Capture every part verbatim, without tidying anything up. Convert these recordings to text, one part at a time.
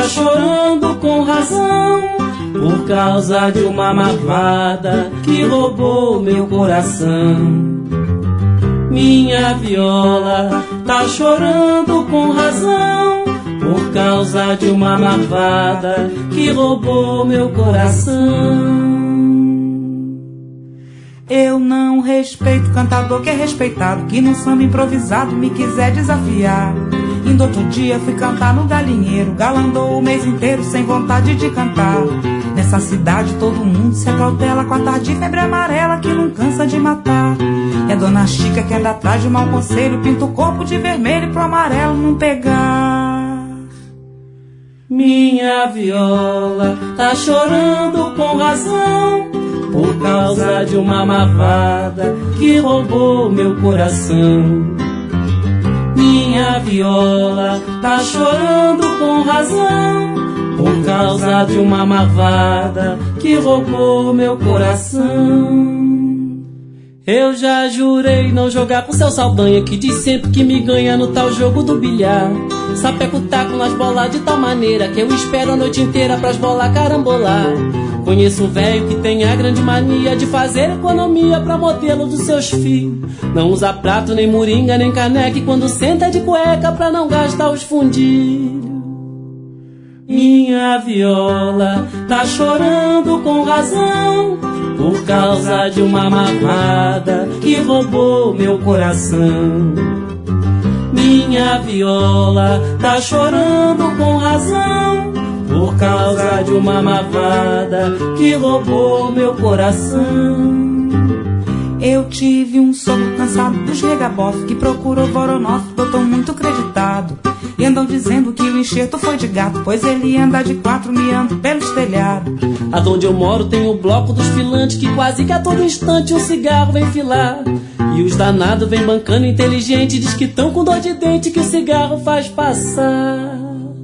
chorando com razão, por causa de uma marvada que roubou meu coração. Minha viola tá chorando com razão, por causa de uma marvada que roubou meu coração. Eu não respeito cantador que é respeitado, que num samba improvisado me quiser desafiar. Indo outro dia fui cantar no galinheiro, galandou o mês inteiro sem vontade de cantar. Nessa cidade todo mundo se acautela com a tarde febre amarela que não cansa de matar. E a dona Chica que anda atrás de mau conselho, pinta o corpo de vermelho pro amarelo não pegar. Minha viola tá chorando com razão, por causa de uma marvada que roubou meu coração. Minha viola tá chorando com razão, por causa de uma marvada que roubou meu coração. Eu já jurei não jogar com seu Saldanha, que diz sempre que me ganha no tal jogo do bilhar. Sapeco taco nas bolas de tal maneira que eu espero a noite inteira pras bolas carambolar. Conheço um velho que tem a grande mania de fazer economia pra modelo dos seus filhos. Não usa prato, nem moringa, nem caneca, e quando senta de cueca pra não gastar os fundilhos. Minha viola tá chorando com razão, por causa de uma marvada que roubou meu coração. Minha viola tá chorando com razão, por causa de uma marvada que roubou meu coração. Eu tive um sogro cansado dos regabof, que procurou Voronoff, botou muito creditado. E andam dizendo que o enxerto foi de gato, pois ele anda de quatro miando pelos telhados. Aonde eu moro tem o bloco dos filantes, que quase que a todo instante um cigarro vem filar. E os danados vem bancando inteligente, diz que tão com dor de dente que o cigarro faz passar.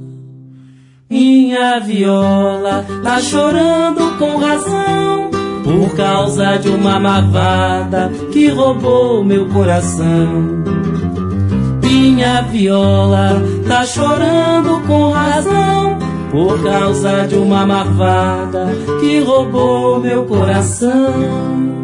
Minha viola tá chorando com razão, por causa de uma marvada que roubou meu coração. Minha viola tá chorando com razão, por causa de uma marvada que roubou meu coração.